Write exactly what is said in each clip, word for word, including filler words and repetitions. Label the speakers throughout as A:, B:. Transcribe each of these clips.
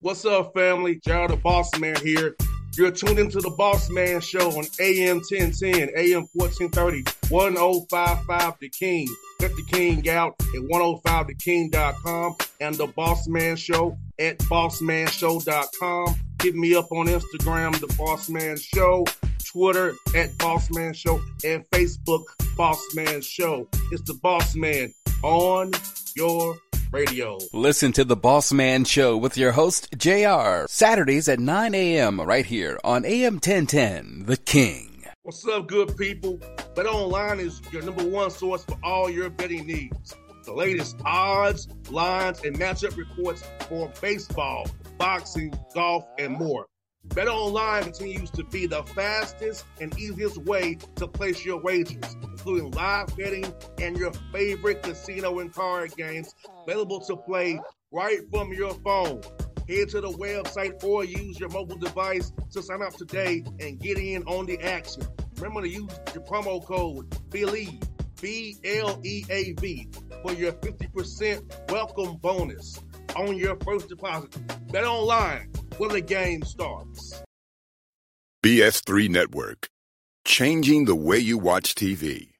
A: What's up, family? Gerald the Boss Man here. You're tuned into the Boss Man Show on A M ten ten, A M fourteen thirty, ten fifty-five The King. Let the King out at ten fifty the king dot com and the Boss Man Show at boss man show dot com. Hit me up on Instagram, The Boss Man Show, Twitter at Boss Man Show, and Facebook, Boss Man Show. It's the Boss Man on your radio.
B: Listen to The Boss Man Show with your host, J R, Saturdays at nine a.m. right here on A M ten ten, The King.
A: What's up, good people? BetOnline is your number one source for all your betting needs. The latest odds, lines, and matchup reports for baseball, boxing, golf, and more. BetOnline continues to be the fastest and easiest way to place your wagers, including live betting and your favorite casino and card games available to play right from your phone. Head to the website or use your mobile device to sign up today and get in on the action. Remember to use your promo code BELIEVE, B L E A V, for your fifty percent welcome bonus on your first deposit. BetOnline, where the game starts.
C: B S three Network, changing the way you watch T V.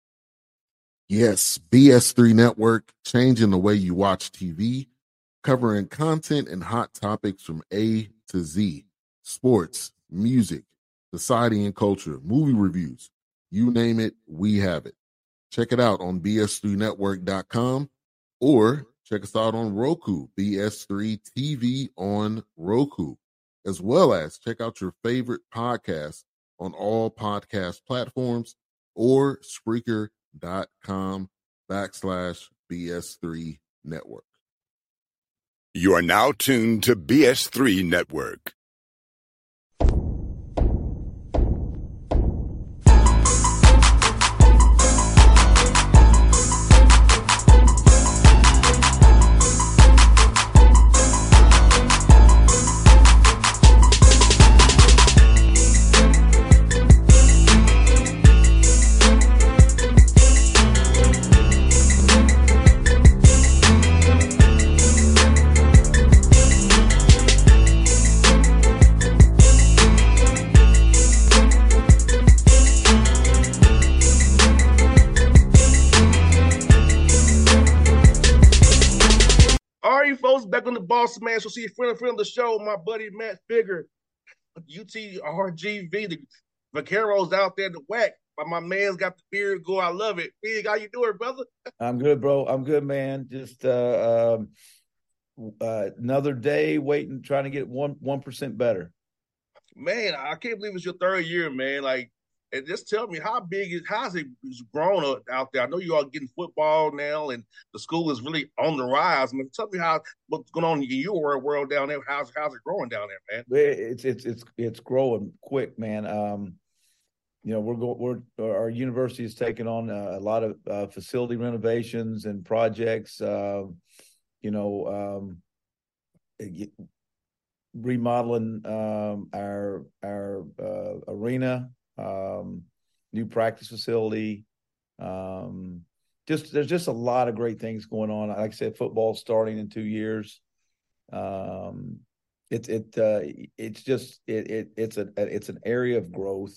D: Yes, B S three Network, changing the way you watch T V, covering content and hot topics from A to Z, sports, music, society and culture, movie reviews, you name it, we have it. Check it out on b s three network dot com or check us out on Roku, B S three T V on Roku, as well as check out your favorite podcast on all podcast platforms or Spreaker.com backslash BS3 Network.
C: You are now tuned to B S three Network.
A: Back on the Boss Man Show. See a friend, friend of the show, my buddy Matt Figger, U T R G V, the Vaqueros out there to whack. But my man's got the beard go. I love it. Big, how you doing, brother?
E: I'm good, bro. I'm good, man. Just uh, um, uh, another day waiting, trying to get one one percent better.
A: Man, I can't believe it's your third year, man. Like, and just tell me how big is how's it grown out there? I know you all getting football now, and the school is really on the rise. I mean, tell me how what's going on in your world down there. How's how's it growing down there, man?
E: It's it's it's it's growing quick, man. Um, you know, we're going we're our university is taking on a, a lot of uh, facility renovations and projects. Uh, you know, um, remodeling um, our our uh, arena. Um, new practice facility. Um, just there's just a lot of great things going on. Like I said, football starting in two years. Um, it it uh, it's just it, it it's a it's an area of growth.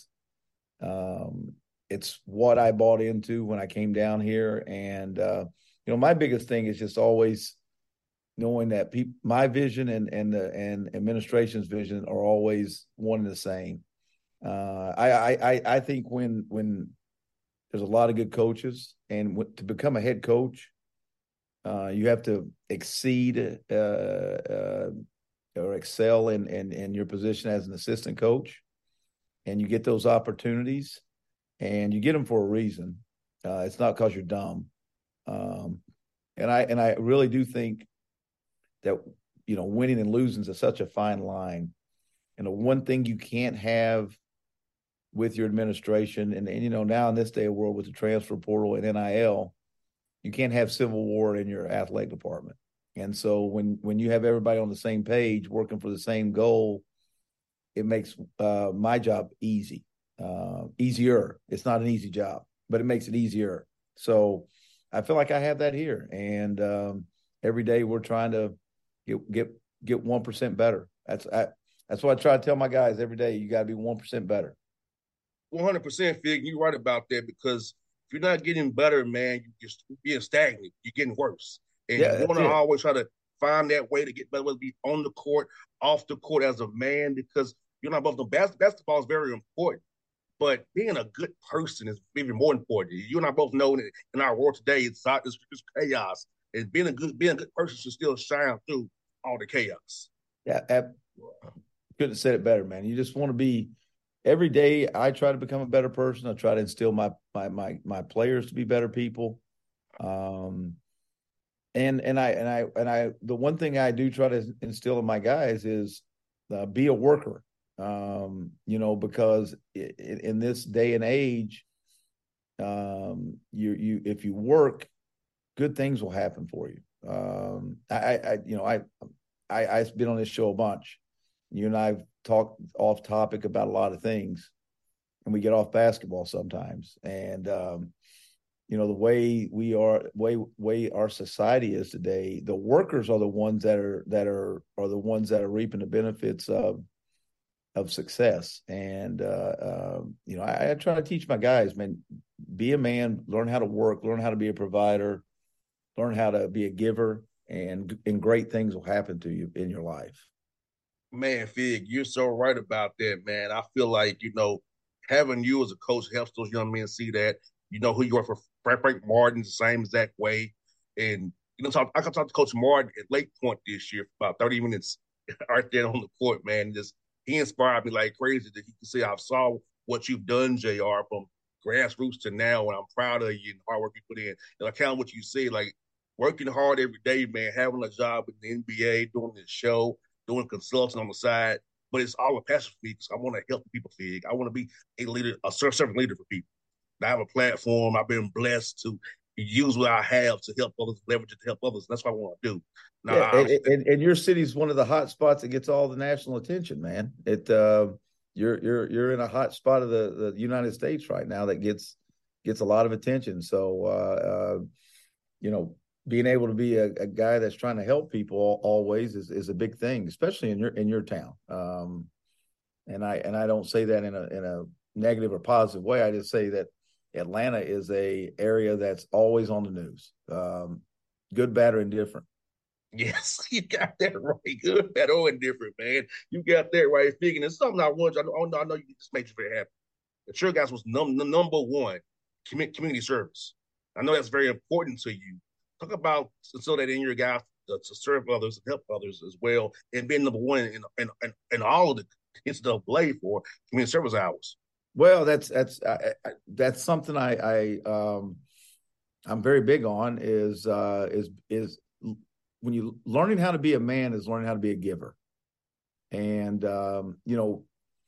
E: Um, it's what I bought into when I came down here, and uh, you know, my biggest thing is just always knowing that people, my vision and and the and administration's vision are always one and the same. Uh, I, I, I think when when there's a lot of good coaches, and w- to become a head coach, uh, you have to exceed uh, uh, or excel in, in in your position as an assistant coach, and you get those opportunities, and you get them for a reason. Uh, it's not because you're dumb, um, and I and I really do think that you know winning and losing is such a fine line, and the one thing you can't have with your administration, and, and you know now in this day of world with the transfer portal and N I L, you can't have civil war in your athletic department. And so when when you have everybody on the same page working for the same goal, it makes uh, my job easy, uh, easier. It's not an easy job, but it makes it easier. So I feel like I have that here, and um, every day we're trying to get, get get one percent better. That's I, that's what I try to tell my guys every day. You got to be one percent better.
A: one hundred percent, Fig. You're right about that, because if you're not getting better, man, you're just being stagnant. You're getting worse. And
E: Yeah,
A: you want to
E: that's it.
A: always try to find that way to get better, whether it be on the court, off the court as a man, because you're not both. The bas- basketball is very important, but being a good person is even more important. You and I both know that in our world today, it's, it's, it's chaos. And being a good being a good person should still shine through all the chaos.
E: Yeah, I couldn't have said it better, man. You just want to be every day. I try to become a better person. I try to instill my my my my players to be better people. Um, and and I and I and I the one thing I do try to instill in my guys is uh, be a worker. Um, you know, because in, in this day and age, um, you you if you work, good things will happen for you. Um, I, I you know I I I've been on this show a bunch. You and I've talked off topic about a lot of things, and we get off basketball sometimes. And um, you know, the way we are, way way our society is today, the workers are the ones that are that are are the ones that are reaping the benefits of of success. And uh, uh, you know, I, I try to teach my guys, man, be a man, learn how to work, learn how to be a provider, learn how to be a giver, and and great things will happen to you in your life.
A: Man, Fig, you're so right about that, man. I feel like, you know, having you as a coach helps those young men see that. You know who you are. For Frank, Frank Martin, the same exact way. And, you know, talk, I can talk to Coach Martin at Lake Point this year for about thirty minutes right there on the court, man. Just he inspired me like crazy that he could say, I saw what you've done, J R, from grassroots to now, and I'm proud of you and the hard work you put in. And I count what you say, like working hard every day, man, having a job in the N B A, doing this show, doing consulting on the side, but it's all a passion for me because I want to help people, Fig. I want to be a leader, a servant leader for people. I have a platform. I've been blessed to use what I have to help others, leverage it to help others. That's what I want to do. Now,
E: Yeah,
A: I,
E: and, and, and your city's one of the hot spots that gets all the national attention, man. It uh, you're you're you're in a hot spot of the, the United States right now that gets gets a lot of attention. So uh, uh, you know, being able to be a, a guy that's trying to help people all, always is, is a big thing, especially in your in your town. Um, and I and I don't say that in a in a negative or positive way. I just say that Atlanta is a area that's always on the news, um, good, bad, or indifferent.
A: yes, you got that right. Good, bad, or indifferent, man. You got that right, Fig. And it's something I want you. I know, I know you just made you very happy. The True Guys was num- number one community service. I know that's very important to you. Talk about so that in your guys to, to serve others and help others as well, and being number one in in, in, in all of the N C double A for community service hours.
E: Well, that's that's I, I, that's something I, I um, I'm very big on is uh, is is when you learning how to be a man is learning how to be a giver, and um, you know,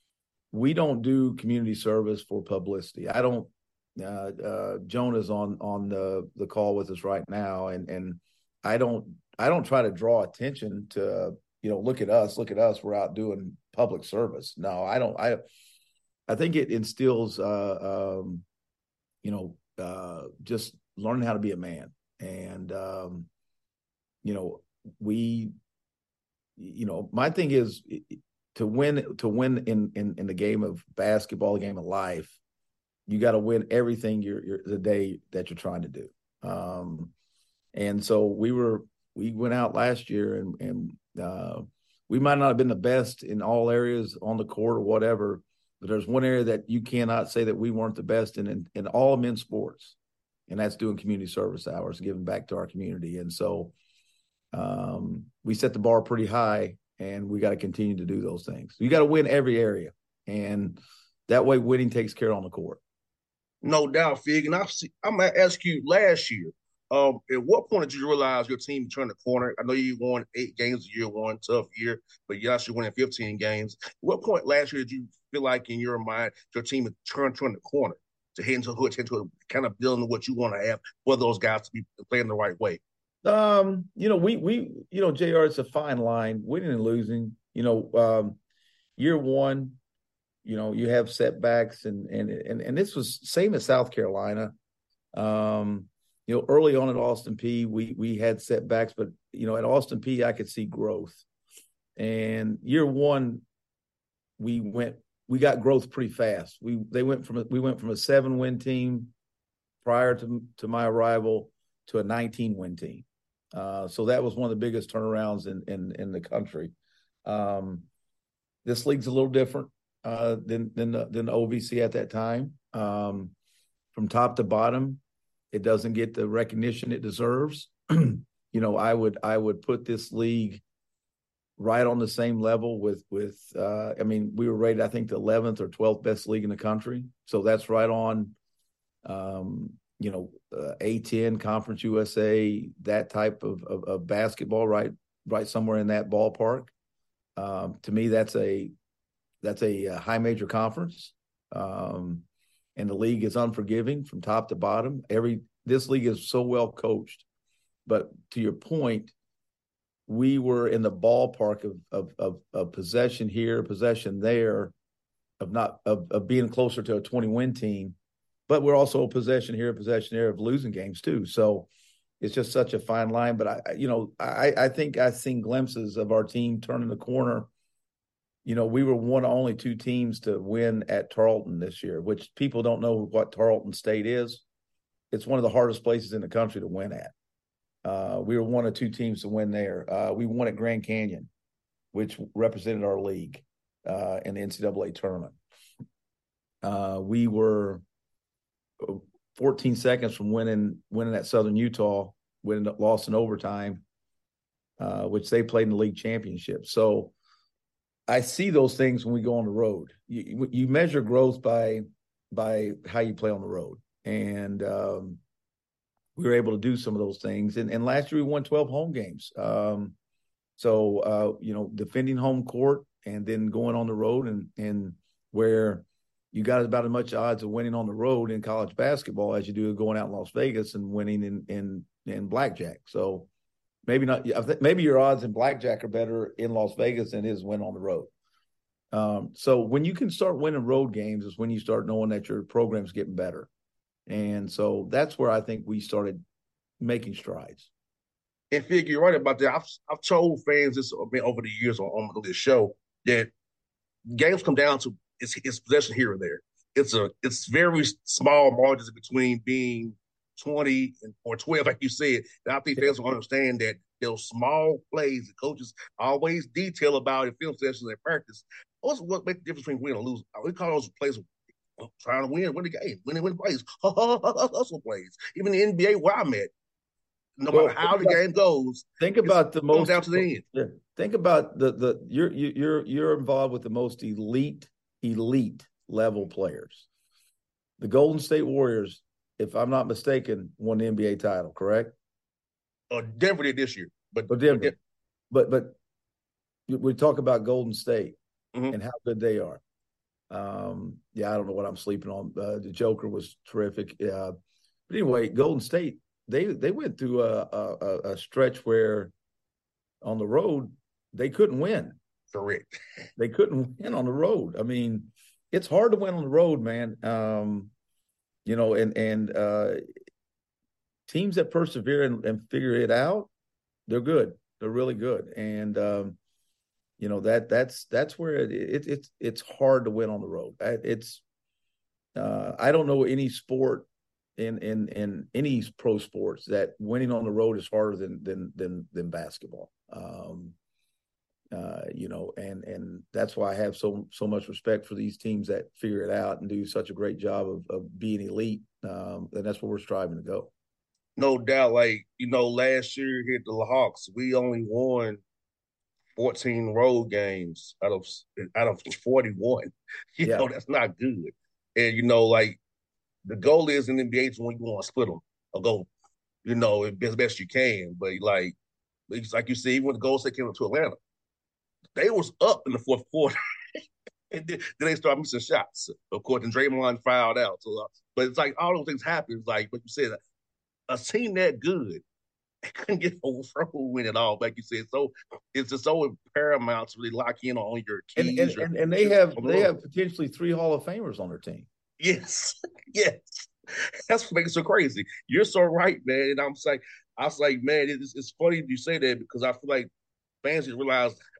E: we don't do community service for publicity. I don't. Uh, uh, Jonah's on on the the call with us right now, and and I don't I don't try to draw attention to, you know, look at us, look at us, we're out doing public service. No, I don't. I I think it instills, uh, um, you know, uh, just learning how to be a man. And, um, you know, we, you know, my thing is to win, to win in, in, in the game of basketball, the game of life, you got to win everything you're, you're the day that you're trying to do. Um, and so we were, we went out last year and, and uh, we might not have been the best in all areas on the court or whatever, but there's one area that you cannot say that we weren't the best in, in, in all men's sports. And that's doing community service hours, giving back to our community. And so um, we set the bar pretty high, and we got to continue to do those things. You got to win every area. And that way winning takes care on the court.
A: No doubt, Fig. And I've see, I'm going to ask you last year, um, at what point did you realize your team turned the corner? I know you won eight games a year, one tough year, but you actually winning fifteen games. At what point last year did you feel like in your mind your team had turned, turned the corner to head into a hood, into a kind of building what you want to have for those guys to be playing the right way?
E: Um, you know, we, we, you know, J R, it's a fine line, winning and losing. You know, um, year one, you know, you have setbacks, and and and and this was same as South Carolina. Um, you know, early on at Austin Peay, we we had setbacks, but you know, at Austin Peay, I could see growth. And year one, we went we got growth pretty fast. We they went from a, we went from a seven win team prior to to my arrival to a nineteen win team. Uh, so that was one of the biggest turnarounds in in, in the country. Um, this league's a little different uh, than than the, than the O V C at that time. Um, from top to bottom, it doesn't get the recognition it deserves. You know, I would I would put this league right on the same level with with. Uh, I mean, we were rated, I think, the eleventh or twelfth best league in the country. So that's right on. Um, you know, uh, A ten, Conference U S A, that type of, of, of basketball, right, right somewhere in that ballpark. Um, to me, that's a that's a, a high major conference, um, and the league is unforgiving from top to bottom. Every this league is so well coached, but to your point, we were in the ballpark of of of, of possession here, possession there, of not of, of being closer to a twenty win team. But we're also a possession here, possession there of losing games too. So it's just such a fine line. But I, you know, I, I think I've seen glimpses of our team turning the corner. You know, we were one of only two teams to win at Tarleton this year, which people don't know what Tarleton State is. It's one of the hardest places in the country to win at. Uh, we were one of two teams to win there. Uh, we won at Grand Canyon, which represented our league uh, in the N C double A tournament. Uh, we were fourteen seconds from winning winning at Southern Utah, winning lost in overtime, uh, which they played in the league championship. So I see those things when we go on the road. You, you measure growth by by how you play on the road, and um, we were able to do some of those things. And, and last year we won twelve home games. Um, so uh, you know, defending home court and then going on the road, and and where you got about as much odds of winning on the road in college basketball as you do going out in Las Vegas and winning in in, in blackjack. So maybe not. Maybe your odds in blackjack are better in Las Vegas than it is win on the road. Um, so when you can start winning road games is when you start knowing that your program's getting better. And so that's where I think we started making strides.
A: And Fig, you're right about that. I've I've told fans this over the years on, on this show that games come down to It's, it's possession here or there. It's a it's very small margins between being twenty and or twelve, like you said. And I think fans will understand that those small plays the coaches always detail about in film sessions and practice. What's what makes the difference between winning and losing? We call those plays trying to win, win the game, winning, win plays, hustle plays. Even the N B A where I'm at, no
E: Well,
A: matter how the
E: about,
A: game goes,
E: think about the most
A: down to the end.
E: Yeah, think about the the you're you're you're involved with the most elite. elite level players. The Golden State Warriors, if I'm not mistaken, won the N B A title, correct?
A: Uh, Denver did this year. But
E: oh, Denver. But, but we talk about Golden State mm-hmm. and how good they are. Um, yeah, I don't know what I'm sleeping on. Uh, the Joker was terrific. Uh, but anyway, Golden State, they they went through a, a, a stretch where on the road, they couldn't win.
A: Correct.
E: They couldn't win on the road. I mean, it's hard to win on the road, man. Um, you know, and and uh, teams that persevere and, and figure it out, they're good. They're really good. And um, you know that that's that's where it, it it's it's hard to win on the road. It's uh, I don't know any sport in in in any pro sports that winning on the road is harder than than than than basketball. Um, Uh, you know, and and that's why I have so so much respect for these teams that figure it out and do such a great job of, of being elite. Um, and that's where we're striving to go.
A: No doubt. Like, you know, last year here at the Hawks, we only won fourteen road games out of out of forty-one. You yeah. know, that's not good. And, you know, like, the goal is in the N B A to when you want to split them or go, you know, as best you can. But, like, it's like you see, even when the Golden State came up to Atlanta, they was up in the fourth quarter, and then, then they started missing shots. Of course, and Draymond fouled out. So, uh, but it's like all those things happen. It's like, but you said, a team that good couldn't get overthrown win at all. Like you said, so it's just so paramount to really lock in on your keys.
E: And, and, and, and they have they have potentially three Hall of Famers on their team.
A: Yes, yes. That's what makes it so crazy. You're so right, man. And I'm saying, I was like, man, it's, it's funny you say that because I feel like fans didn't realize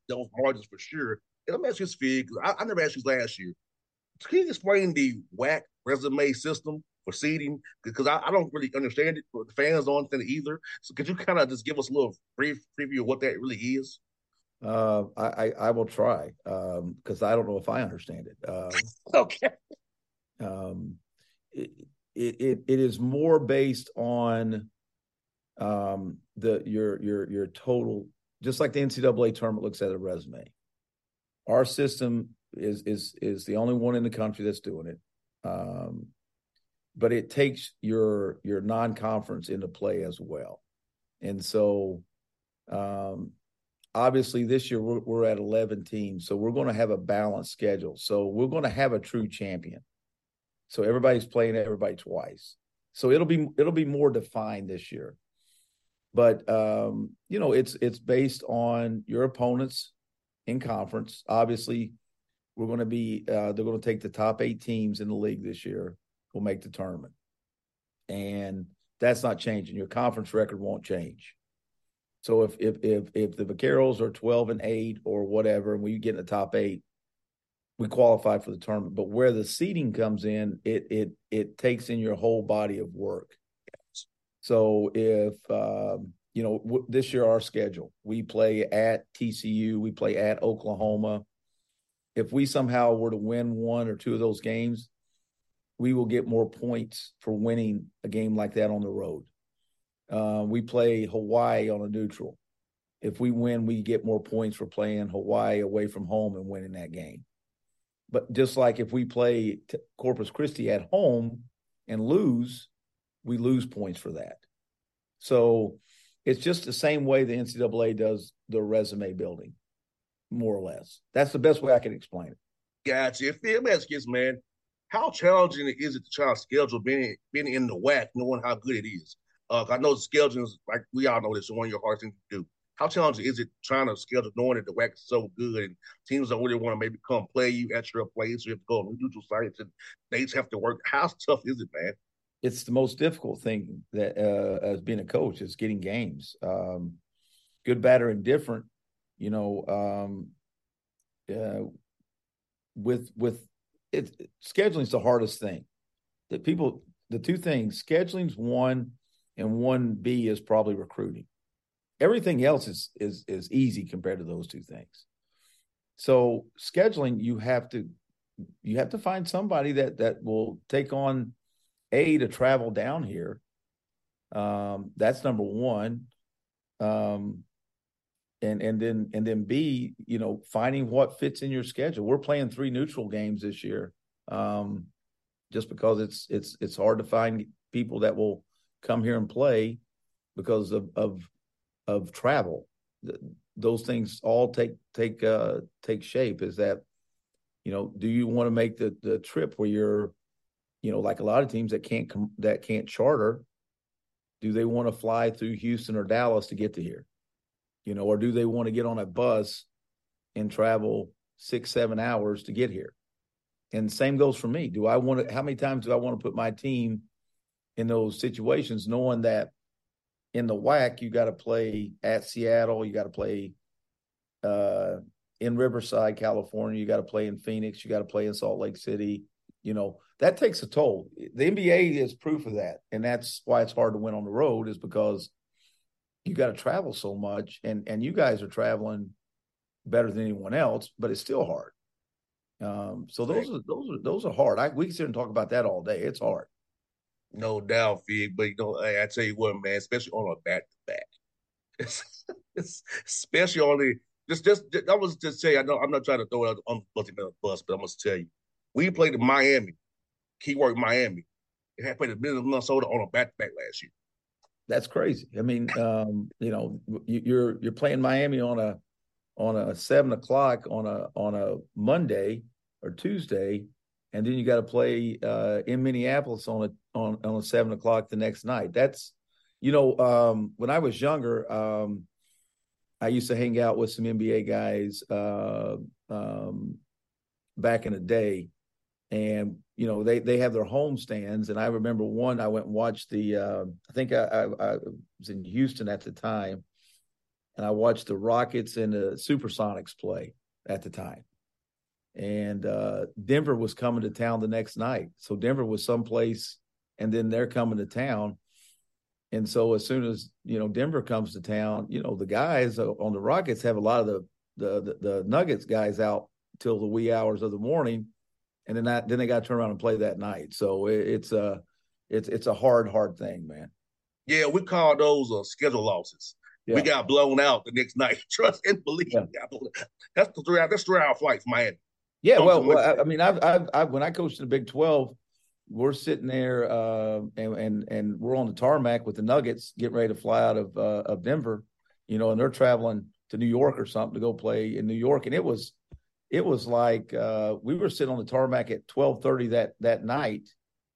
A: those margins for sure. And let me ask you this, Fig, because I, I never asked you last year. Can you explain the W A C resume system for seeding? Because I, I don't really understand it, but the fans don't understand it either. So could you kind of just give us a little brief preview of what that really is?
E: Uh, I, I, I will try because um, I don't know if I understand it. Uh,
A: okay.
E: Um, it, it it is more based on um, the your your your total, just like the N C double A tournament looks at a resume. Our system is is is the only one in the country that's doing it, um, but it takes your your non-conference into play as well, and so. Um, Obviously, this year we're, we're at eleven teams, so we're going to have a balanced schedule. So we're going to have a true champion. So everybody's playing everybody twice. So it'll be it'll be more defined this year. But um, you know, it's it's based on your opponents in conference. Obviously, we're going to be uh, they're going to take the top eight teams in the league this year. Will make the tournament, and that's not changing. Your conference record won't change. So if if if if the Vaqueros are twelve and eight or whatever, and we get in the top eight, we qualify for the tournament. But where the seeding comes in, it it it takes in your whole body of work. So if um, you know w- this year our schedule, we play at T C U, we play at Oklahoma. If we somehow were to win one or two of those games, we will get more points for winning a game like that on the road. Uh, we play Hawaii on a neutral. If we win, we get more points for playing Hawaii away from home and winning that game. But just like if we play t- Corpus Christi at home and lose, we lose points for that. So it's just the same way the N C double A does the resume building, more or less. That's the best way I can explain it.
A: Gotcha. If let me ask you this, man, how challenging is it to try to schedule being, being in the W A C, knowing how good it is? Uh, I know scheduling is, like we all know this, is one of your hardest things to do. How challenging is it trying to schedule knowing that the W A C is so good and teams don't really want to maybe come play you at your place? You have to go on neutral sites and dates have to work. How tough is it, man?
E: It's the most difficult thing that uh, as being a coach is getting games. Um, good, bad, or indifferent, you know, um, uh, with with it, scheduling is the hardest thing. That people, the two things, scheduling's one. And one B is probably recruiting. Everything else is is is easy compared to those two things. So scheduling, you have to you have to find somebody that that will take on A, to travel down here. Um, that's number one. Um, and and then and then B, you know, finding what fits in your schedule. We're playing three neutral games this year, um, just because it's it's it's hard to find people that will come here and play because of of of travel. Those things all take take uh, take shape. Is that, you know, do you want to make the the trip where you're, you know, like a lot of teams that can't come that can't charter? Do they want to fly through Houston or Dallas to get to here? You know, or do they want to get on a bus and travel six seven hours to get here? And same goes for me. Do I want to? How many times do I want to put my team in those situations, knowing that in the W A C, you got to play at Seattle, you got to play uh, in Riverside, California, you got to play in Phoenix, you got to play in Salt Lake City. You know, that takes a toll. The N B A is proof of that. And that's why it's hard to win on the road, is because you got to travel so much. And, and you guys are traveling better than anyone else, but it's still hard. Um, so those are, those are, those are hard. I, we can sit here and talk about that all day. It's hard.
A: No doubt, Fig. But you know, I, I tell you what, man, especially on a back to back, it's, it's especially on the just just I was just say I know I'm not trying to throw it on the bus, but I must tell you, we played in Miami, keyword Miami, and had played the Minnesota on a back to back last year.
E: That's crazy. I mean, um, you know, you're you're playing Miami on a on a seven o'clock on a on a Monday or Tuesday, and then you got to play uh, in Minneapolis on a on on a seven o'clock the next night. That's, you know, um, when I was younger, um, I used to hang out with some N B A guys uh, um, back in the day, and you know they they have their home stands. And I remember one, I went and watched the. Uh, I think I, I, I was in Houston at the time, and I watched the Rockets and the Supersonics play at the time. And uh, Denver was coming to town the next night. So Denver was someplace, and then they're coming to town. And so as soon as, you know, Denver comes to town, you know, the guys on the Rockets have a lot of the the the, the Nuggets guys out till the wee hours of the morning, and then that, then they got to turn around and play that night. So it, it's a it's it's a hard hard thing, man.
A: Yeah, we call those uh, schedule losses. Yeah. We got blown out the next night. Trust and believe. Yeah. That's the three hour. That's three hour flight from Miami.
E: Yeah, well, well, I mean, I've, I've, I've, when I coached in the Big twelve, we're sitting there uh, and, and and we're on the tarmac with the Nuggets getting ready to fly out of uh, of Denver, you know, and they're traveling to New York or something to go play in New York, and it was it was like uh, we were sitting on the tarmac at twelve thirty that that night,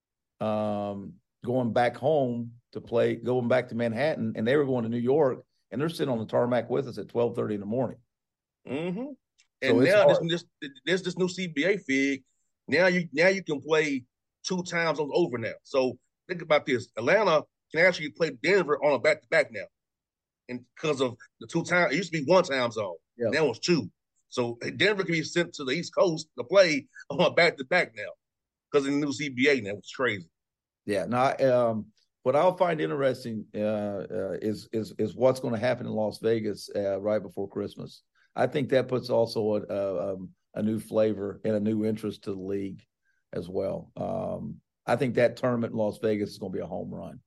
E: um, going back home to play, going back to Manhattan, and they were going to New York, and they're sitting on the tarmac with us at twelve thirty in the morning.
A: Mm-hmm. And so now this, this this this new C B A fig, now you now you can play two times on over now. So think about this: Atlanta can actually play Denver on a back to back now, and because of the two times, it used to be one time zone, yeah. Now it's two. So Denver can be sent to the East Coast to play on a back to back now because of the new C B A now. It's crazy.
E: Yeah. Now, um, what I'll find interesting uh, uh, is is is what's going to happen in Las Vegas uh, right before Christmas. I think that puts also a, a, a new flavor and a new interest to the league as well. Um, I think that tournament in Las Vegas is going to be a home run.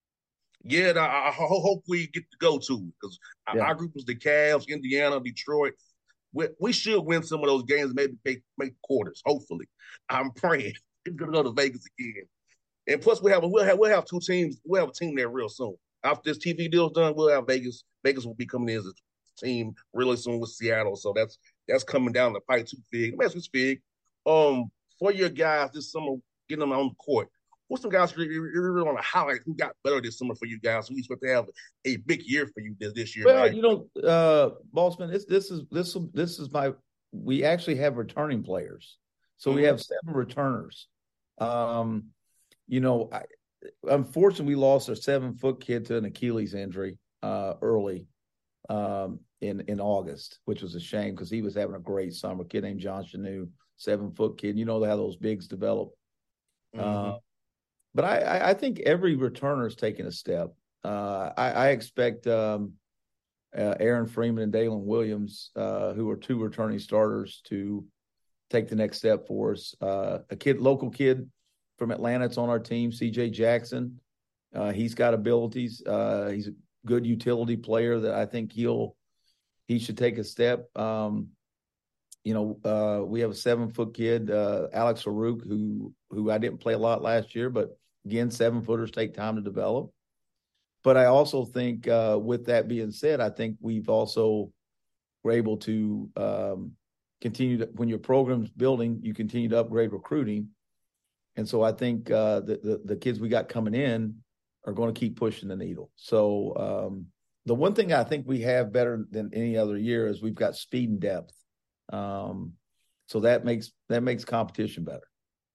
A: Yeah, I, I hope we get to go to because yeah. our group was the Cavs, Indiana, Detroit. We, we should win some of those games and maybe make, make quarters. Hopefully, I'm praying it's going to go to Vegas again. And plus, we have we'll have we'll have two teams. We'll have a team there real soon. After this T V deal's done, we'll have Vegas. Vegas will be coming in as a team really soon with Seattle, so that's that's coming down the pipe too. Fig, let me ask you, Fig, um, for your guys this summer, getting them on the court, what's some guys you really want to highlight who got better this summer for you guys? Who you expect to have a big year for you this, this year?
E: Well,
A: right?
E: you know, uh, Bossman, this this is this this is my. We actually have returning players, so mm-hmm. we have seven returners. Um, you know, I, unfortunately, we lost our seven foot kid to an Achilles injury uh, early. Um, in in August, which was a shame because he was having a great summer. A kid named John Chanu, seven foot kid. You know how those bigs develop. Mm-hmm. Uh, but I, I think every returner is taking a step. Uh, I, I expect um, uh, Aaron Freeman and Dalen Williams, uh, who are two returning starters, to take the next step for us. Uh, a kid, local kid from Atlanta, that's on our team, C J Jackson. Uh, he's got abilities. Uh, he's a good utility player that I think he'll he should take a step. Um, you know, uh, we have a seven foot kid, uh, Alex Farouk, who who I didn't play a lot last year, but again, seven footers take time to develop. But I also think, uh, with that being said, I think we've also were able to um, continue to, when your program's building, you continue to upgrade recruiting, and so I think uh, the, the the kids we got coming in are going to keep pushing the needle. So um, the one thing I think we have better than any other year is we've got speed and depth. Um, so that makes that makes competition better.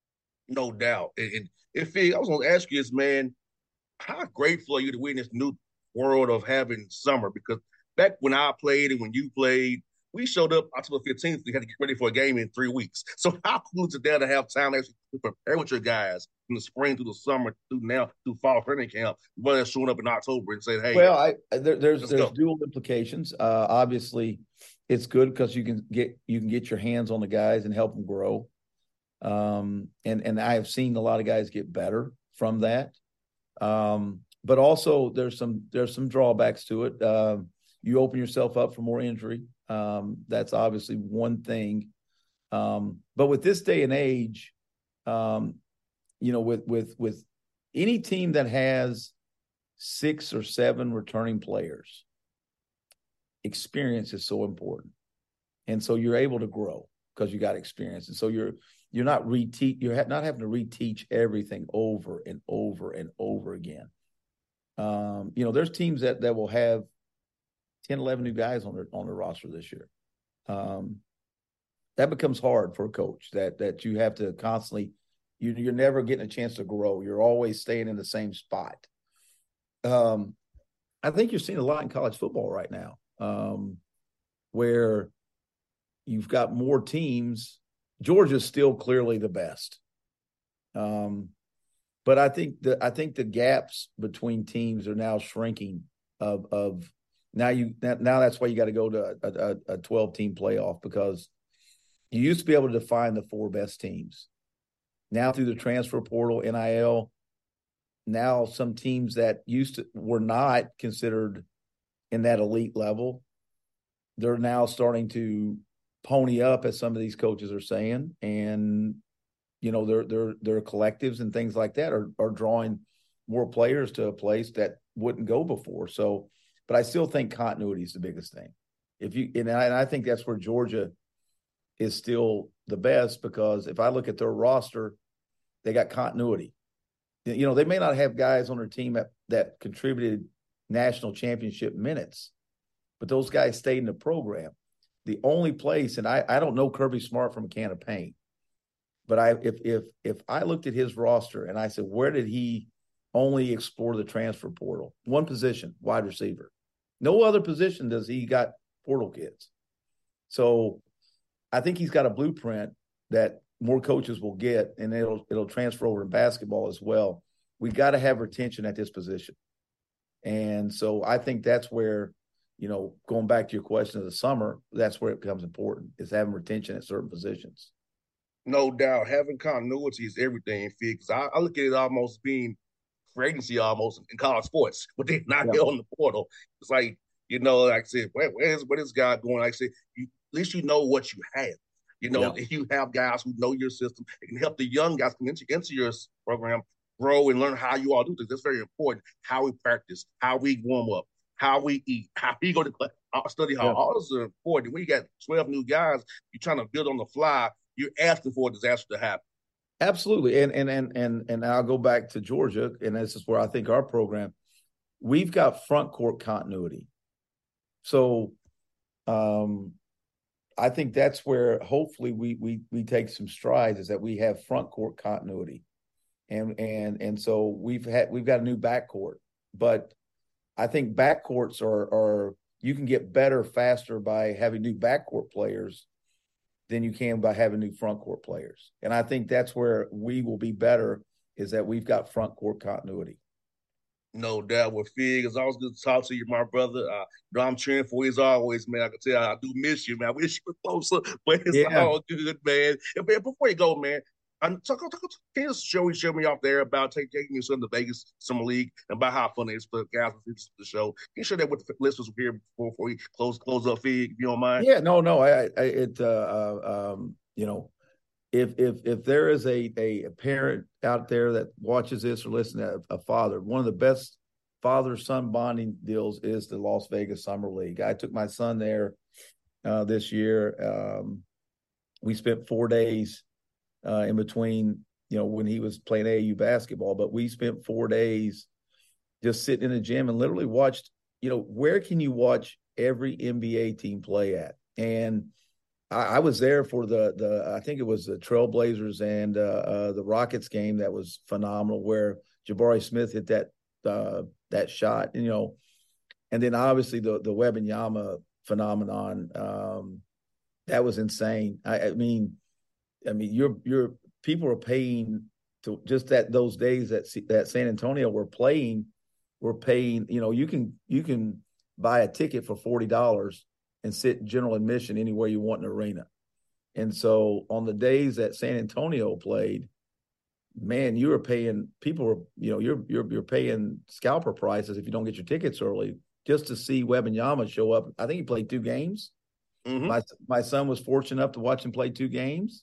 A: No doubt. And if it, I was going to ask you this, man, how grateful are you to be in this new world of having summer? Because back when I played and when you played, we showed up October fifteenth. We had to get ready for a game in three weeks. So how cool is it there to have time to actually prepare with your guys from the spring through the summer through now through fall training camp? Rather than showing up in October and saying, "Hey."
E: Well, I, there, there's there's go. dual implications. Uh, obviously, it's good because you can get you can get your hands on the guys and help them grow. Um, and and I have seen a lot of guys get better from that. Um, but also there's some there's some drawbacks to it. Uh, you open yourself up for more injury. Um, that's obviously one thing. Um, but with this day and age, um, you know, with with with any team that has six or seven returning players, experience is so important, and so you're able to grow because you got experience, and so you're you're not reteach you're not having to reteach everything over and over and over again. Um, you know, there's teams that that will have ten, eleven new guys on their on their roster this year. Um, that becomes hard for a coach. That that you have to constantly. You, you're never getting a chance to grow. You're always staying in the same spot. Um, I think you're seeing a lot in college football right now. um, where you've got more teams. Georgia's still clearly the best. Um, but I think the I think the gaps between teams are now shrinking. Of of now you now that's why you got to go to a, a twelve team playoff, because you used to be able to define the four best teams. Now through the transfer portal, N I L, now some teams that used to were not considered in that elite level, they're now starting to pony up, as some of these coaches are saying, and you know their their their collectives and things like that are are drawing more players to a place that wouldn't go before. So, but I still think continuity is the biggest thing. If you and I, and I think that's where Georgia is still the best, because if I look at their roster, they got continuity. You know, they may not have guys on their team that, that contributed national championship minutes, but those guys stayed in the program. The only place, and I, I don't know Kirby Smart from a can of paint, but I if if if I looked at his roster and I said, where did he only explore the transfer portal? One position, wide receiver. No other position does he got portal kids. So I think he's got a blueprint that more coaches will get, and it'll it'll transfer over in basketball as well. We got to have retention at this position. And so I think that's where, you know, going back to your question of the summer, that's where it becomes important, is having retention at certain positions.
A: No doubt. Having continuity is everything, because I, I look at it almost being free agency almost in college sports, but they're not
E: Yeah.
A: here on the portal. It's like, you know, like I said, where, where's where this guy going? Like I said, you, at least you know what you have. You know,
E: Yeah.
A: you have guys who know your system. It can help the young guys come into, into your program, grow and learn how you all do things. That's very important. How we practice, how we warm up, how we eat, how we go to study hall.
E: Yeah.
A: All those are important. When you got twelve new guys, you're trying to build on the fly, you're asking for a disaster to happen.
E: Absolutely. And and and and and I'll go back to Georgia, and this is where I think our program, we've got front court continuity. So um I think that's where hopefully we we we take some strides, is that we have front court continuity. And and and so we've had we've got a new backcourt. But I think backcourts are are you can get better faster by having new backcourt players than you can by having new front court players. And I think that's where we will be better, is that we've got front court continuity.
A: No doubt. With Fig, it's always good to talk to you, my brother. Uh, you know, I'm cheering for you as always, man. I can tell I do miss you, man. I wish you were closer, but it's
E: Yeah.
A: all good, man. And, man, before you go, man, I'm talk, talk, talk, can you show, show me off there about take, taking your son to Vegas Summer League and about how fun it is for guys to see the show? Can you share that with the listeners here before, before we close close up, Fig, if you don't mind?
E: Yeah, no, no. I, I it, uh, uh, um, you know, if if if there is a, a a parent out there that watches this or listens to a, a father, one of the best father-son bonding deals is the Las Vegas Summer League. I took my son there uh, this year. Um, we spent four days uh, in between, you know, when he was playing A A U basketball, but we spent four days just sitting in the gym and literally watched, you know, where can you watch every N B A team play at? And I, I was there for the, the, I think it was the Trailblazers and uh, uh, the Rockets game that was phenomenal, where Jabari Smith hit that, uh, that shot, you know, and then obviously the, the Wembanyama phenomenon, um, that was insane. I, I mean, I mean, you're, you're, people are paying to just that those days that, that San Antonio were playing, were paying, you know, you can, you can buy a ticket for forty dollars and sit general admission anywhere you want in the arena. And so on the days that San Antonio played, man, you were paying, people were, you know, you're, you're, you're paying scalper prices if you don't get your tickets early, just to see Wembanyama show up. I think he played two games. Mm-hmm. My, my son was fortunate enough to watch him play two games.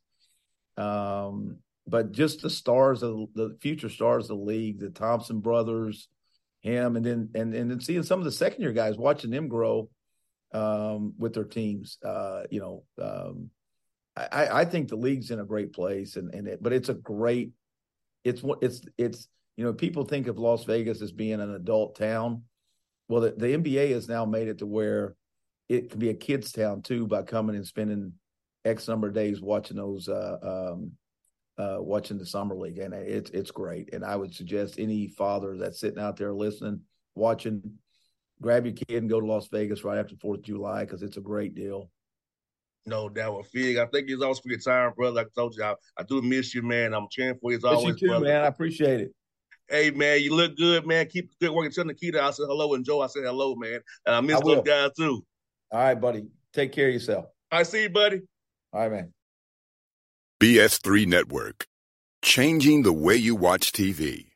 E: Um, but just the stars of the future stars of the league, the Thompson brothers, him, and then, and, and then seeing some of the second year guys, watching them grow um, with their teams. Uh, you know, um, I, I think the league's in a great place, and, and it, but it's a great, it's it's it's you know, people think of Las Vegas as being an adult town. Well, the, the N B A has now made it to where it can be a kid's town too, by coming and spending X number of days watching those, uh, um, uh, watching the summer league, and it's it's great. And I would suggest any father that's sitting out there listening, watching, grab your kid and go to Las Vegas right after fourth of July because it's a great deal.
A: No doubt with Fig. I think it's always for your time, brother. Like I told you, I, I do miss you, man. I'm cheering for you as
E: Miss
A: always,
E: you too,
A: brother.
E: man. I appreciate it.
A: Hey, man, you look good, man. Keep the good work. Tell Nikita I said hello, and Joe I said hello, man. And I miss
E: I will.
A: those guys, too.
E: All right, buddy. Take care of yourself.
A: I see you, buddy.
E: All right, man.
C: B S three Network. Changing the way you watch T V.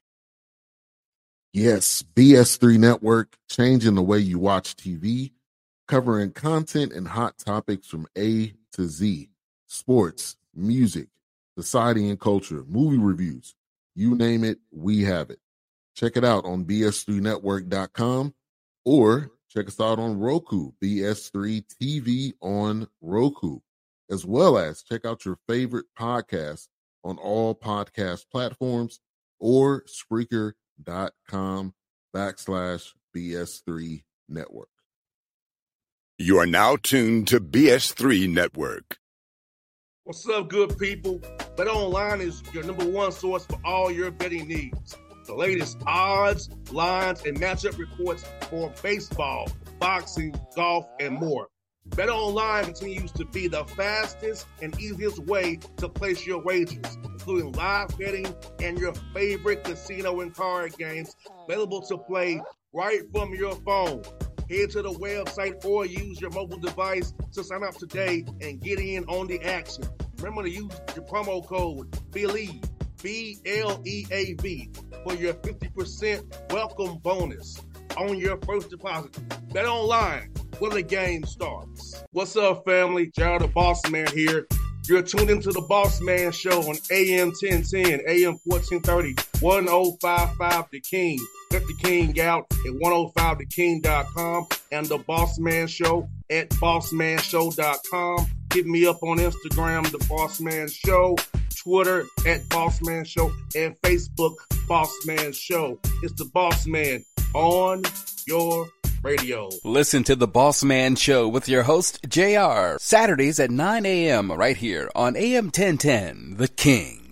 D: Yes, B S three Network, changing the way you watch T V, covering content and hot topics from A to Z. Sports, music, society and culture, movie reviews. You name it, we have it. Check it out on B S three network dot com or check us out on Roku, B S three T V on Roku, as well as check out your favorite podcast on all podcast platforms or Spreaker.com backslash BS3 Network.
C: You are now tuned to B S three Network.
A: What's up, good people? BetOnline is your number one source for all your betting needs. The latest odds, lines, and matchup reports for baseball, boxing, golf, and more. BetOnline continues to be the fastest and easiest way to place your wagers, including live betting and your favorite casino and card games available to play right from your phone. Head to the website or use your mobile device to sign up today and get in on the action. Remember to use your promo code BELIEVE, B L E A V, for your fifty percent welcome bonus on your first deposit. Bet online when the game starts. What's up, family? Jared the Boss Man here. You're tuned into the Boss Man Show on A M ten ten, A M fourteen thirty, ten fifty-five The King. Check The King out at ten five the king dot com and the Boss Man Show at boss man show dot com. Hit me up on Instagram, The Boss Man Show, Twitter at Boss Man Show, and Facebook, Boss Man Show. It's the Boss Man on your radio.
B: Listen to The Boss Man Show with your host, J R, Saturdays at nine a.m. right here on A M ten ten, The King.